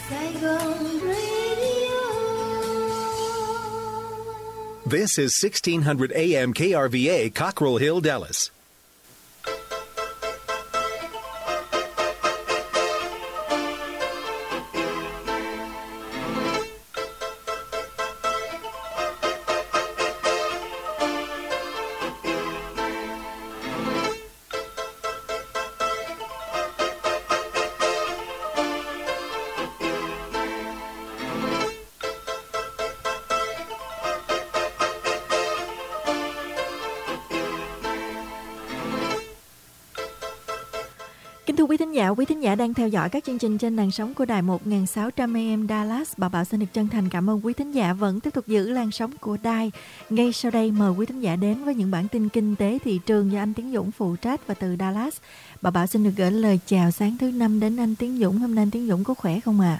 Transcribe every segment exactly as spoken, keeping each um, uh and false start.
Saigon Radio. This is sixteen hundred A M K R V A, Cockrell Hill, Dallas. Kính thưa quý thính giả, quý thính giả đang theo dõi các chương trình trên làn sóng của đài một nghìn sáu trăm A M Dallas. Bà Bảo xin được chân thành cảm ơn quý thính giả vẫn tiếp tục giữ làn sóng của đài. Ngay sau đây mời quý thính giả đến với những bản tin kinh tế thị trường do anh Tiến Dũng phụ trách, và từ Dallas, bà Bảo xin được gửi lời chào sáng thứ năm đến anh Tiến Dũng. Hôm nay anh Tiến Dũng có khỏe không ạ? À?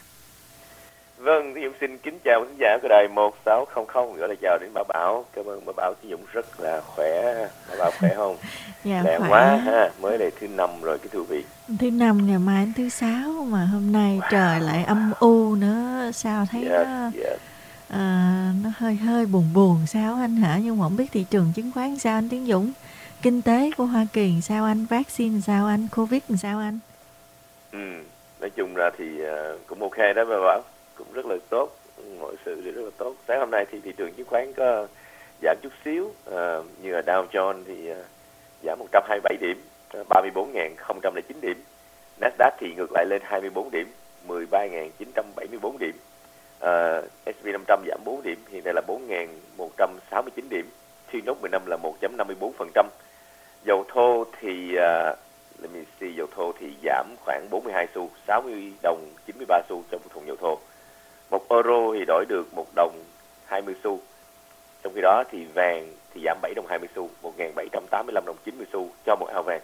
Vâng, Tiến Dũng xin kính chào quý thính giả của đài một sáu không không, gửi lời chào đến bà Bảo. Cảm ơn bà Bảo. Tiến Dũng rất là khỏe. Bà Bảo khỏe không? Dạ, lẹ khỏe quá ha, mới là thứ năm rồi cái thưa quý vị. Thứ năm, ngày mai thứ sáu mà hôm nay wow. Trời lại âm u nữa, sao thấy yes, nó yes. À, nó hơi hơi buồn buồn sao anh hả? Nhưng mà không biết thị trường chứng khoán sao anh Tiến Dũng? Kinh tế của Hoa Kỳ sao anh? Vaccine sao anh? Covid sao anh? Ừ, nói chung ra thì uh, cũng ok đó bà Bảo, cũng rất là tốt, mọi sự thì rất là tốt. Sáng hôm nay thì thị trường chứng khoán có giảm chút xíu, uh, như là Dow Jones thì uh, giảm một trăm hai mươi bảy điểm, ba mươi bốn nghìn không trăm lẻ chín điểm. Nasdaq thì ngược lại lên hai mươi bốn điểm, mười ba nghìn chín trăm bảy mươi bốn điểm. Uh, S and P năm trăm giảm bốn điểm, hiện tại là bốn nghìn một trăm sáu mươi chín điểm. T N O T mười lăm là một phẩy năm mươi bốn phần trăm. Dầu thô thì uh, let me see, dầu thô thì giảm khoảng bốn mươi hai xu, sáu mươi đồng chín mươi ba xu trong một thùng dầu thô. Một euro thì đổi được một đồng hai mươi xu. Trong khi đó thì vàng thì giảm bảy đồng hai mươi xu, một nghìn bảy trăm tám mươi lăm đồng chín mươi xu cho một ao vàng.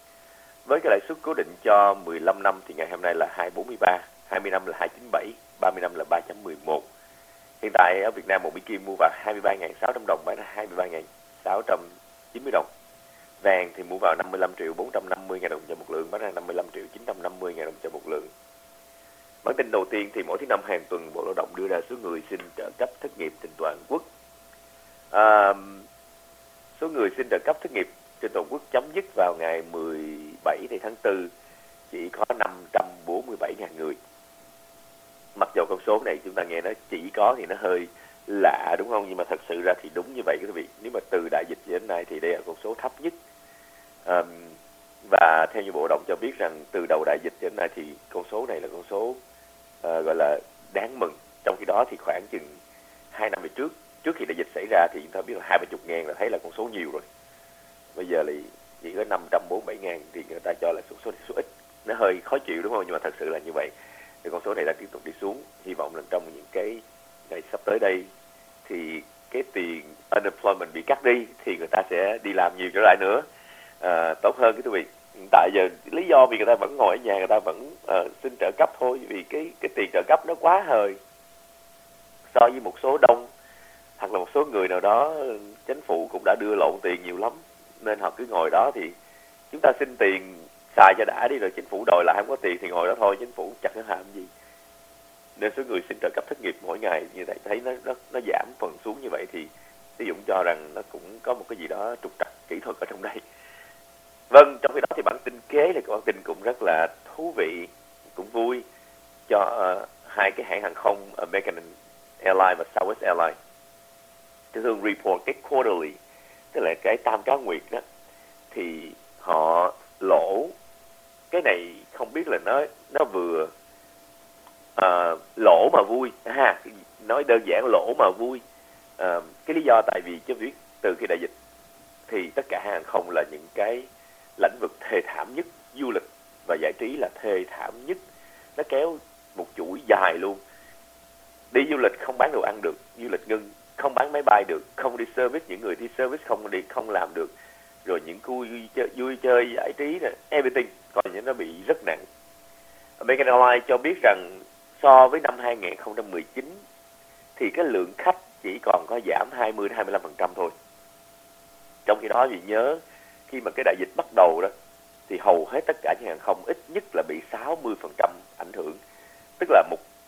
Với cái lãi suất cố định cho mười lăm năm thì ngày hôm nay là hai phẩy bốn mươi ba, hai mươi năm là hai phẩy chín mươi bảy, ba mươi năm là ba phẩy mười một. Hiện tại ở Việt Nam một Mỹ Kim mua vào hai mươi ba nghìn sáu trăm đồng, bán ra hai mươi ba nghìn sáu trăm chín mươi đồng. Vàng thì mua vào năm mươi lăm triệu bốn trăm năm mươi ngàn đồng cho một lượng, bán ra năm mươi lăm triệu chín trăm năm mươi ngàn đồng cho một lượng. Bản tin đầu tiên thì mỗi thứ năm hàng tuần Bộ Lao động đưa ra số người xin trợ cấp thất nghiệp trên toàn quốc. À, số người xin trợ cấp thất nghiệp trên toàn quốc chấm dứt vào ngày mười bảy tháng tư chỉ có năm trăm bốn mươi bảy nghìn người. Mặc dù con số này chúng ta nghe nó chỉ có thì nó hơi lạ đúng không? Nhưng mà thật sự ra thì đúng như vậy quý vị. Nếu mà từ đại dịch đến nay thì đây là con số thấp nhất. À, và theo như Bộ Lao động cho biết rằng từ đầu đại dịch đến nay thì con số này là con số uh, gọi là đáng mừng. Trong khi đó thì khoảng chừng hai năm về trước, trước khi đại dịch xảy ra thì chúng ta biết là hai ba chục ngàn là thấy là con số nhiều rồi. Bây giờ thì chỉ có năm trăm bốn mươi bảy ngàn thì người ta cho là số, số, số ít. Nó hơi khó chịu đúng không? Nhưng mà thật sự là như vậy. Thì con số này đang tiếp tục đi xuống. Hy vọng là trong những cái ngày sắp tới đây thì cái tiền unemployment bị cắt đi thì người ta sẽ đi làm nhiều trở lại nữa, à, tốt hơn cái quý vị. Hiện tại giờ lý do vì người ta vẫn ngồi ở nhà, người ta vẫn uh, xin trợ cấp thôi, vì cái cái tiền trợ cấp nó quá hời so với một số đông hoặc là một số người nào đó. Chính phủ cũng đã đưa lộn tiền nhiều lắm nên họ cứ ngồi đó. Thì chúng ta xin tiền xài cho đã đi, rồi chính phủ đòi lại không có tiền thì ngồi đó thôi, chính phủ chẳng có làm gì. Nên số người xin trợ cấp thất nghiệp mỗi ngày như vậy thấy nó nó nó giảm phần xuống như vậy thì Tiến Dũng cho rằng nó cũng có một cái gì đó trục trặc kỹ thuật ở trong đây. Vâng, trong khi đó thì bản tin kế là bản tin cũng rất là thú vị, cũng vui cho uh, hai cái hãng hàng không American Airlines và Southwest Airlines. Cái thường report cái quarterly, tức là cái tam cá nguyệt đó, thì họ lỗ. Cái này không biết là nó nó vừa uh, lỗ mà vui ha, nói đơn giản lỗ mà vui. Uh, cái lý do tại vì chứ biết từ khi đại dịch thì tất cả hàng không là những cái lĩnh vực thê thảm nhất, du lịch và giải trí là thê thảm nhất. Nó kéo một chuỗi dài luôn. Đi du lịch không bán đồ ăn được, du lịch ngưng, không bán máy bay được, không đi service, những người đi service không đi không làm được. Rồi những khu vui chơi, vui chơi giải trí nè, everything coi như nó bị rất nặng. American Airlines cho biết rằng so với năm hai không một chín thì cái lượng khách chỉ còn có giảm hai mươi đến hai mươi lăm phần trăm thôi. Trong khi đó thì nhớ khi mà cái đại dịch bắt đầu đó thì hầu hết tất cả những hàng không ít nhất là bị sáu mươi phần trăm ảnh hưởng. Tức là một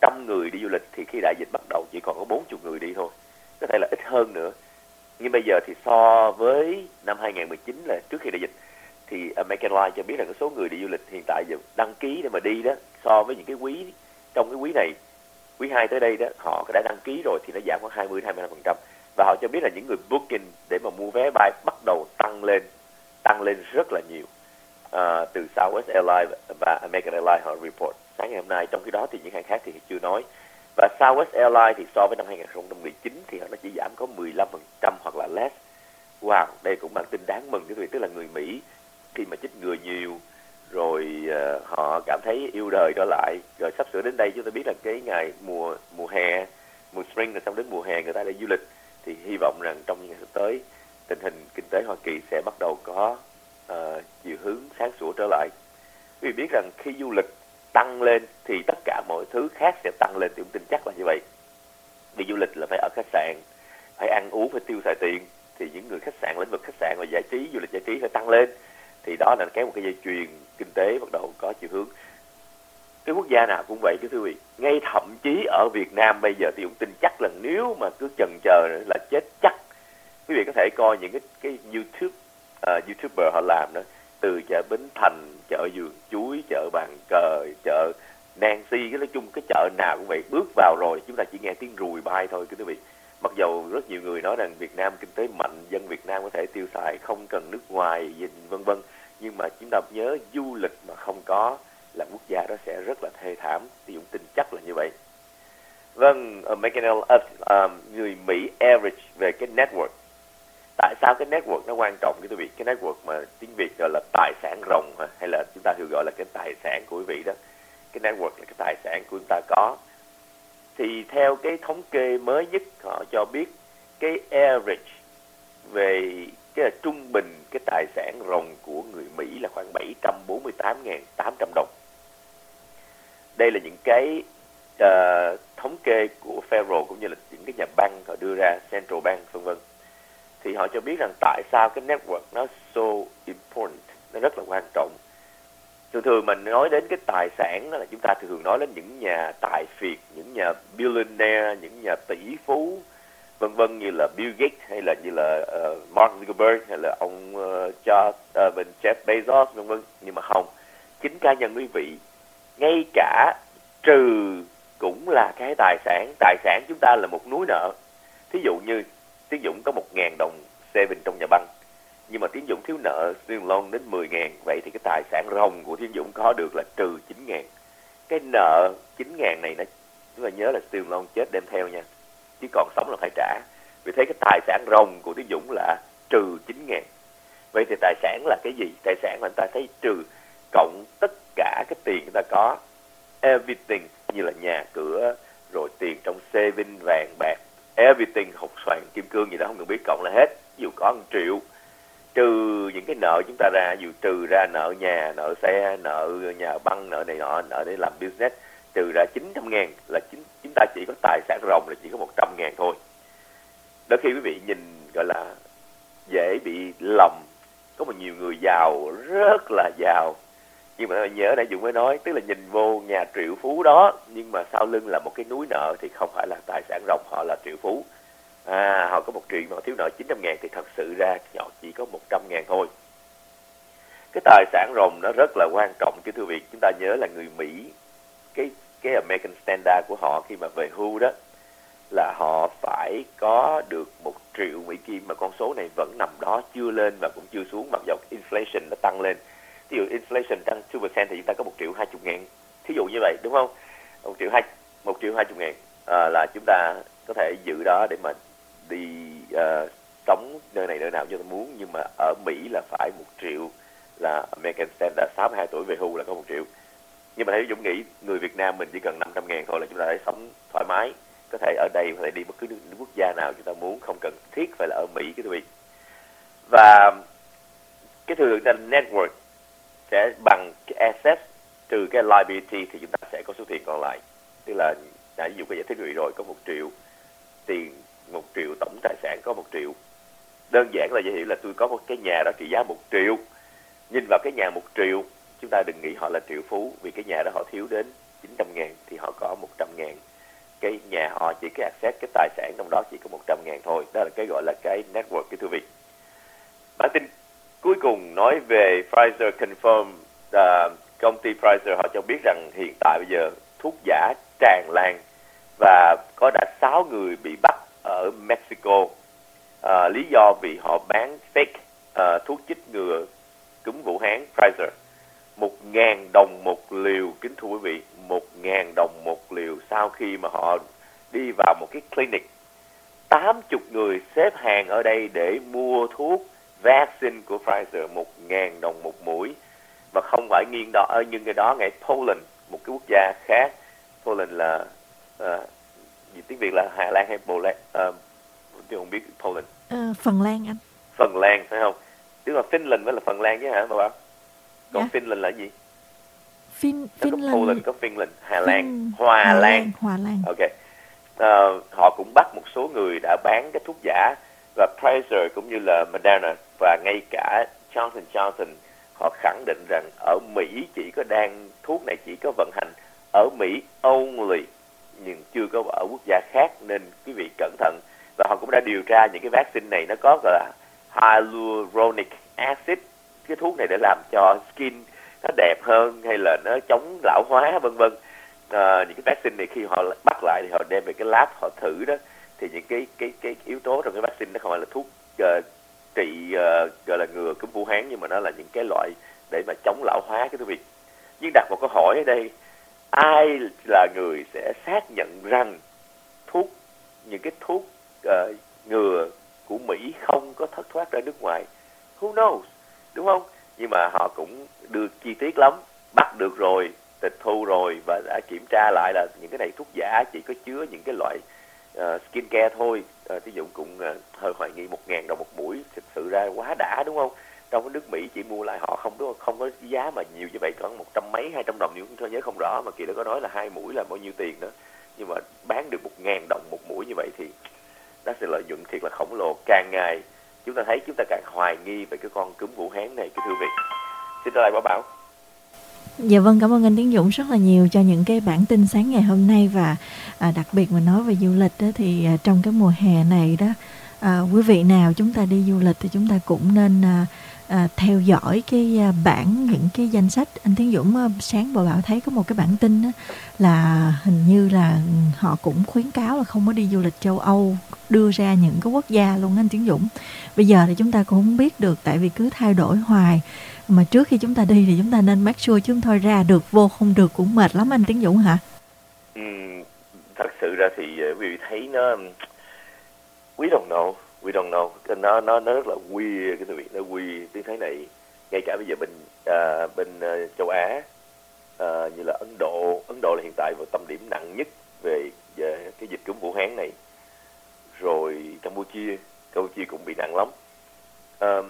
trăm người đi du lịch thì khi đại dịch bắt đầu chỉ còn có bốn mươi người đi thôi, có thể là ít hơn nữa. Nhưng bây giờ thì so với năm hai không một chín là trước khi đại dịch thì American Airlines cho biết là cái số người đi du lịch hiện tại giờ đăng ký để mà đi đó, so với những cái quý trong cái quý này, quý hai tới đây đó, họ đã đăng ký rồi thì nó giảm khoảng hai mươi đến hai mươi lăm phần trăm. Và họ cho biết là những người booking để mà mua vé bay bắt đầu tăng lên, tăng lên rất là nhiều. À, từ Southwest Airlines và American Airlines họ report sáng ngày hôm nay, trong khi đó thì những hãng khác thì chưa nói. Và Southwest Airlines thì so với năm hai không một chín thì nó chỉ giảm có mười lăm phần trăm hoặc là less. Wow, đây cũng là tin đáng mừng, tức là người Mỹ khi mà chích ngừa nhiều rồi uh, họ cảm thấy yêu đời trở lại, rồi sắp sửa đến đây chúng ta biết là cái ngày mùa mùa hè, mùa spring rồi xong đến mùa hè người ta đi du lịch, thì hy vọng rằng trong những ngày sắp tới tình hình kinh tế Hoa Kỳ sẽ bắt đầu có uh, chiều hướng sáng sủa trở lại. Quý vị biết rằng khi du lịch tăng lên thì tất cả mọi thứ khác sẽ tăng lên, thì cũng tin chắc là như vậy. Đi du lịch là phải ở khách sạn, phải ăn uống, phải tiêu xài tiền, thì những người khách sạn, lĩnh vực khách sạn và giải trí, du lịch giải trí phải tăng lên, thì đó là kéo một cái dây chuyền kinh tế bắt đầu có chiều hướng. Cái quốc gia nào cũng vậy chứ thưa quý vị, ngay thậm chí ở Việt Nam bây giờ thì cũng tin chắc là nếu mà cứ chần chờ là chết chắc. Quý vị có thể coi những cái cái YouTube uh, YouTuber họ làm đó, từ chợ Bến Thành, chợ Vườn Chuối, chợ Bàn Cờ, chợ Nancy, cái nói chung cái chợ nào cũng vậy, bước vào rồi chúng ta chỉ nghe tiếng ruồi bay thôi quý vị. Mặc dầu rất nhiều người nói rằng Việt Nam kinh tế mạnh, dân Việt Nam có thể tiêu xài không cần nước ngoài, vân vân, nhưng mà chúng ta nhớ du lịch mà không có là quốc gia đó sẽ rất là thê thảm, thì Dũng tin chắc là như vậy. Vâng, American uh, uh, người Mỹ average về cái network. Tại sao cái network nó quan trọng quý vị? Cái network mà tiếng Việt gọi là tài sản ròng, hay là chúng ta thường gọi là cái tài sản của quý vị đó. Cái network là cái tài sản của chúng ta có. Thì theo cái thống kê mới nhất họ cho biết cái average về cái là trung bình cái tài sản ròng của người Mỹ là khoảng bảy trăm bốn mươi tám nghìn tám trăm đồng. Đây là những cái uh, thống kê của Federal cũng như là những cái nhà băng họ đưa ra, Central Bank vân vân. Thì họ cho biết rằng tại sao cái network nó so important, nó rất là quan trọng. Thường thường mình nói đến cái tài sản đó là chúng ta thường nói đến những nhà tài phiệt, những nhà billionaire, những nhà tỷ phú vân vân, như là Bill Gates hay là như là uh, Mark Zuckerberg hay là ông uh, Jeff, uh, Jeff Bezos vân vân. Nhưng mà không, chính cá nhân quý vị, ngay cả trừ cũng là cái tài sản. Tài sản chúng ta là một núi nợ. Thí dụ như Tiến Dũng có một ngàn đồng saving trong nhà băng, nhưng mà Tiến Dũng thiếu nợ student loan đến mười ngàn, vậy thì cái tài sản ròng của Tiến Dũng có được là trừ chín ngàn. Cái nợ chín ngàn này nó, chúng ta nhớ là student loan chết đem theo nha, chứ còn sống là phải trả. Vì thế cái tài sản ròng của Tiến Dũng là trừ chín ngàn. Vậy thì tài sản là cái gì? Tài sản mà người ta thấy trừ cộng tất cả cái tiền người ta có, everything, như là nhà cửa, rồi tiền trong saving, vàng bạc, everything, hột xoàn, kim cương gì đó không cần biết, cộng là hết. Ví dụ có một triệu, trừ những cái nợ chúng ta ra, dù trừ ra nợ nhà, nợ xe, nợ nhà băng, nợ này nọ, nợ để làm business, trừ ra chín trăm ngàn là chính, chúng ta chỉ có tài sản ròng là chỉ có một trăm ngàn thôi. Đôi khi quý vị nhìn gọi là dễ bị lầm, có một nhiều người giàu, rất là giàu, nhưng mà nhớ nãy Dũng mới nói, tức là nhìn vô nhà triệu phú đó, nhưng mà sau lưng là một cái núi nợ thì không phải là tài sản ròng, họ là triệu phú. À, họ có một triệu mà họ thiếu nợ chín trăm ngàn thì thật sự ra họ chỉ có một trăm ngàn thôi. Cái tài sản ròng nó rất là quan trọng chứ thưa vị. Chúng ta nhớ là người Mỹ, cái cái American Standard của họ khi mà về hưu đó là họ phải có được một triệu Mỹ Kim, mà con số này vẫn nằm đó, chưa lên và cũng chưa xuống, mặc dù inflation nó tăng lên. Ví dụ inflation tăng hai phần trăm thì chúng ta có một triệu hai mươi ngàn, thí dụ như vậy đúng không? Một triệu hai một triệu hai mươi ngàn à, là chúng ta có thể giữ đó để mà đi uh, sống nơi này nơi nào cho ta muốn. Nhưng mà ở Mỹ là phải một triệu, là American Standard, sáu mươi hai tuổi về hưu là có một triệu. Nhưng mà thấy Dũng nghĩ người Việt Nam mình chỉ cần năm trăm ngàn thôi là chúng ta sẽ sống thoải mái, có thể ở đây, có thể đi bất cứ quốc gia nào chúng ta muốn, không cần thiết phải là ở Mỹ cái vị. Và cái thường là network sẽ bằng cái asset trừ cái liability thì chúng ta sẽ có số tiền còn lại. Tức là đã ví dụ cái giải thích người rồi có một triệu tiền, một triệu tổng tài sản có một triệu. Đơn giản là dễ hiểu là tôi có một cái nhà đó trị giá một triệu. Nhìn vào cái nhà một triệu, chúng ta đừng nghĩ họ là triệu phú, vì cái nhà đó họ thiếu đến chín trăm ngàn thì họ có một trăm ngàn. Cái nhà họ chỉ cái access, cái tài sản trong đó chỉ có một trăm ngàn thôi. Đó là cái gọi là cái network, cái thư viện. Bản tin cuối cùng nói về Pfizer confirm, uh, công ty Pfizer họ cho biết rằng hiện tại bây giờ thuốc giả tràn lan và có đã sáu người bị bắt ở Mexico. Uh, lý do vì họ bán fake uh, thuốc chích ngừa cúm Vũ Hán Pfizer. Một ngàn đồng một liều, kính thưa quý vị, một ngàn đồng một liều sau khi mà họ đi vào một cái clinic. tám mươi người xếp hàng ở đây để mua thuốc vaccine của Pfizer, một ngàn đồng một mũi. Và không phải nghiêng đó, ở nhưng cái đó ngay Poland, một cái quốc gia khác. Poland là, uh, gì tiếng Việt là Hà Lan hay Poland? Uh, tôi không biết Poland. Uh, Phần Lan anh. Phần Lan phải không? Tức là Finland mới là Phần Lan chứ hả bà bảo? Còn Dạ. Finland là gì? Fin, Finland. Có Poland, có Finland, Hà Lan, Fin... Hòa Hà Lan. Lan. Hòa Lan. Ok. Uh, họ cũng bắt một số người đã bán cái thuốc giả, và Pfizer cũng như là Moderna và ngay cả Johnson Johnson họ khẳng định rằng ở Mỹ chỉ có đang thuốc này chỉ có vận hành ở Mỹ only, nhưng chưa có ở quốc gia khác, nên quý vị cẩn thận. Và họ cũng đã điều tra những cái vaccine này nó có gọi là hyaluronic acid, cái thuốc này để làm cho skin nó đẹp hơn hay là nó chống lão hóa vân vân. À, những cái vaccine này khi họ bắt lại thì họ đem về cái lab họ thử đó, thì những cái cái cái yếu tố trong cái vaccine nó không phải là thuốc uh, trị uh, gọi là ngừa cúm Vũ Hán, nhưng mà nó là những cái loại để mà chống lão hóa cái quý vị. Nhưng đặt một câu hỏi ở đây, ai là người sẽ xác nhận rằng thuốc những cái thuốc uh, ngừa của Mỹ không có thất thoát ra nước ngoài? Who knows, đúng không? Nhưng mà họ cũng đưa chi tiết lắm, bắt được rồi, tịch thu rồi và đã kiểm tra lại là những cái này thuốc giả chỉ có chứa những cái loại uh, skin care thôi. Uh, ví dụ cũng uh, hơi hoài nghi một ngàn đồng một mũi, thực sự ra quá đã đúng không? Trong cái nước Mỹ chỉ mua lại họ không đúng không có giá mà nhiều như vậy, còn một trăm mấy hai trăm đồng, nhưng tôi nhớ không rõ, mà kỳ đó có nói là hai mũi là bao nhiêu tiền nữa, nhưng mà bán được một ngàn đồng một mũi như vậy thì nó sẽ lợi nhuận thiệt là khổng lồ. Càng ngày chúng ta thấy chúng ta càng hoài nghi về cái con cúm Vũ Hán này, cái thưa vị. Xin trở lại Bảo Bảo. Dạ vâng, cảm ơn anh Tiến Dũng rất là nhiều cho những cái bản tin sáng ngày hôm nay. Và à, đặc biệt mà nói về du lịch đó, thì à, trong cái mùa hè này đó, à, quý vị nào chúng ta đi du lịch thì chúng ta cũng nên à, à, theo dõi cái à, bản những cái danh sách. Anh Tiến Dũng à, sáng Bảo Bảo thấy có một cái bản tin đó, là hình như là họ cũng khuyến cáo là không có đi du lịch châu Âu, đưa ra những cái quốc gia luôn anh Tiến Dũng. Bây giờ thì chúng ta cũng không biết được, tại vì cứ thay đổi hoài. Mà trước khi chúng ta đi thì chúng ta nên make sure chúng thôi, ra được vô không được cũng mệt lắm anh Tiến Dũng hả? Ừ, thật sự ra thì quý vị thấy nó we don't know, we don't know, nó nó nó rất là weird, cái vị nó weird tiếng Thái này. Ngay cả bây giờ bên à, bên uh, châu Á, à, như là Ấn Độ, Ấn Độ là hiện tại vào tâm điểm nặng nhất về, về cái dịch cúm Vũ Hán này. Rồi Campuchia, Campuchia cũng bị nặng lắm. Um,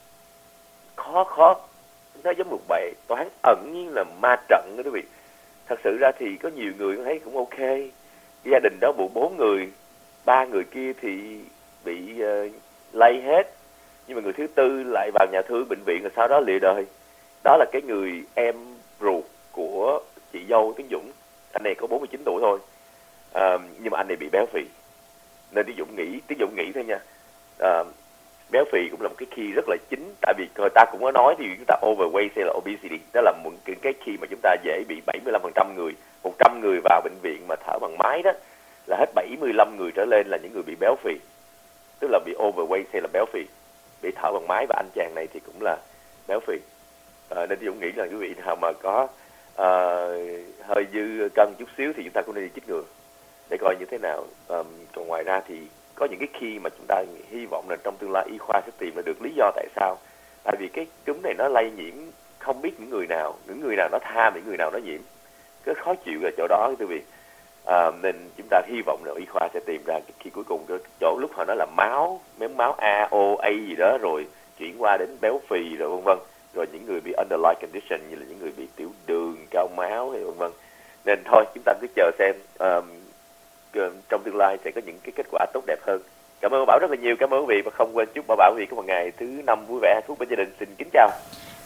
khó khó nó giống một bài toán ẩn như là ma trận đó quý vị. Thật sự ra thì có nhiều người thấy cũng ok, gia đình đó bộ bốn người, ba người kia thì bị uh, lây hết, nhưng mà người thứ tư lại vào nhà thương bệnh viện rồi sau đó lìa đời. Đó là cái người em ruột của chị dâu Tiến Dũng. Anh này có bốn mươi chín tuổi thôi, uh, nhưng mà anh này bị béo phì, nên Tiến Dũng nghĩ Tiến Dũng nghĩ thôi nha, uh, béo phì cũng là một cái key rất là chính. Tại vì người ta cũng có nói thì chúng ta overweight hay là obesity, đó là một cái, cái key mà chúng ta dễ bị. Bảy mươi lăm phần trăm người, một trăm người vào bệnh viện mà thở bằng máy đó, là hết bảy mươi lăm người trở lên là những người bị béo phì, tức là bị overweight hay là béo phì, bị thở bằng máy. Và anh chàng này thì cũng là béo phì, à, nên tôi nghĩ là quý vị nào mà có à, hơi dư cân chút xíu thì chúng ta cũng nên đi chích ngừa để coi như thế nào. À, còn ngoài ra thì có những cái khi mà chúng ta hy vọng là trong tương lai y khoa sẽ tìm ra được lý do tại sao. Tại vì cái cúm này nó lây nhiễm không biết những người nào, những người nào nó tham, những người nào nó nhiễm, cái khó chịu ở chỗ đó quý vị. À, nên chúng ta hy vọng là y khoa sẽ tìm ra cái khi cuối cùng cái chỗ lúc họ nói là máu, mém máu A, O, A gì đó, rồi chuyển qua đến béo phì rồi vân vân, rồi những người bị underlying condition như là những người bị tiểu đường, cao máu hay vân vân. Nên thôi chúng ta cứ chờ xem um, trong tương lai sẽ có những cái kết quả tốt đẹp hơn. Cảm ơn Bảo rất là nhiều, cảm ơn quý vị, và không quên chúc Bảo Bảo quý vị có một ngày thứ năm vui vẻ hạnh phúc bên gia đình. Xin kính chào.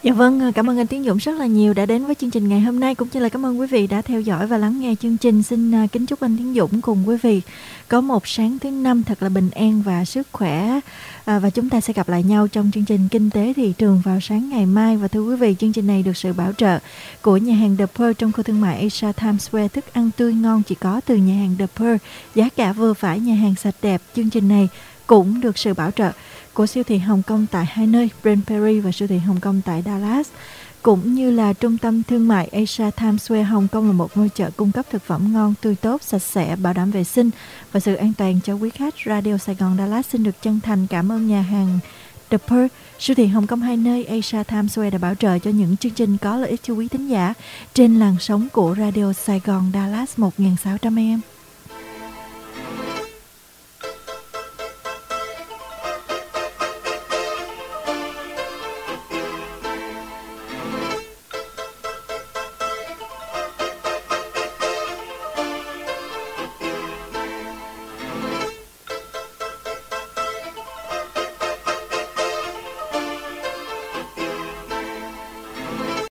Dạ vâng, cảm ơn anh Tiến Dũng rất là nhiều đã đến với chương trình ngày hôm nay, cũng như là cảm ơn quý vị đã theo dõi và lắng nghe chương trình. Xin kính chúc anh Tiến Dũng cùng quý vị có một sáng thứ năm thật là bình an và sức khỏe. À, và chúng ta sẽ gặp lại nhau trong chương trình Kinh tế thị trường vào sáng ngày mai. Và thưa quý vị, chương trình này được sự bảo trợ của nhà hàng The Pearl trong khu thương mại Asia Times Square. Thức ăn tươi ngon chỉ có từ nhà hàng The Pearl, giá cả vừa phải, nhà hàng sạch đẹp. Chương trình này cũng được sự bảo trợ của siêu thị Hồng Kông tại hai nơi, Brent Perry và siêu thị Hồng Kông tại Dallas, cũng như là trung tâm thương mại Asia Times Square. Hồng Kông là một ngôi chợ cung cấp thực phẩm ngon, tươi tốt, sạch sẽ, bảo đảm vệ sinh và sự an toàn cho quý khách. Radio Sài Gòn Dallas xin được chân thành cảm ơn nhà hàng The Pearl, siêu thị Hồng Kông hai nơi, Asia Times Square đã bảo trợ cho những chương trình có lợi ích cho quý thính giả trên làn sóng của Radio Sài Gòn Dallas một nghìn sáu trăm A M.